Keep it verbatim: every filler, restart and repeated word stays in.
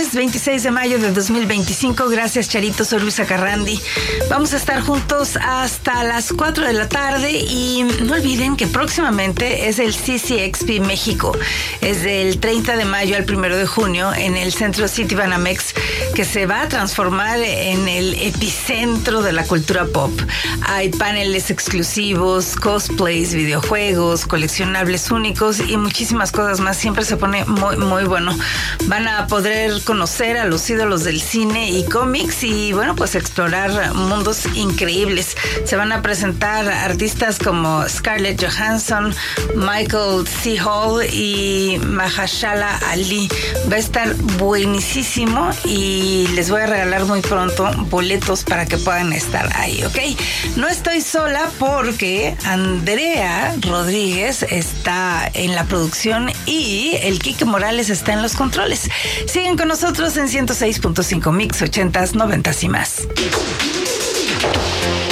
lunes veintiséis de mayo de dos mil veinticinco. Gracias, Charito. Soy Luisa Carrandi. Vamos a estar juntos hasta las cuatro de la tarde y no olviden que próximamente es el C C X P México. Es del treinta de mayo al primero de junio en el Centro Citibanamex, que se va a transformar en el epicentro de la cultura pop. Hay paneles exclusivos, cosplays, videojuegos, coleccionables únicos y muchísimas cosas más. Siempre se pone muy, muy bueno. Van a poder conocer a los ídolos del cine y cómics y, bueno, pues explorar mundos increíbles. Se van a presentar artistas como Scarlett Johansson, Michael C. Hall y Mahershala Ali. Va a estar buenísimo y les voy a regalar muy pronto boletos para que puedan estar ahí, ¿ok? No estoy sola porque Andrea Rodríguez está en la producción y el Quique Morales está en los controles. Siguen con nosotros en ciento seis punto cinco Mix, ochentas, noventas y más.